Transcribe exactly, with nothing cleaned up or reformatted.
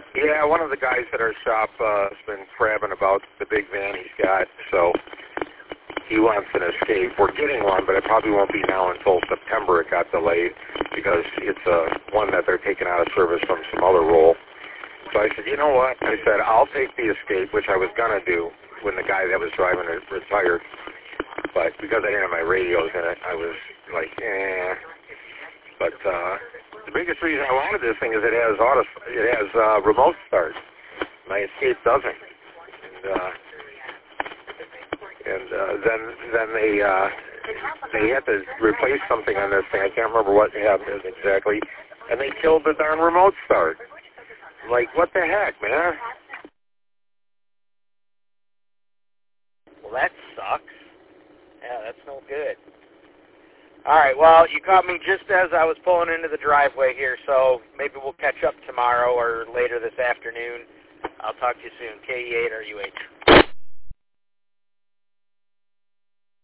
Yeah, one of the guys at our shop uh, has been crabbing about the big van he's got, so he wants an Escape. We're getting one, but it probably won't be now until September. It got delayed because it's uh, one that they're taking out of service from some other role. So I said, you know what? I said, I'll take the Escape, which I was going to do when the guy that was driving it retired. But because I didn't have my radios in it, I was like, eh. But uh, the biggest reason I wanted this thing is it has auto, it has uh, remote start. My Escape doesn't. And, uh, and uh, then then they uh, they had to replace something on this thing. I can't remember what happened exactly. And they killed the darn remote start. Like, what the heck, man? Well, that sucks. Yeah, that's no good. All right, well, you caught me just as I was pulling into the driveway here, so maybe we'll catch up tomorrow or later this afternoon. I'll talk to you soon. K E eight R U H.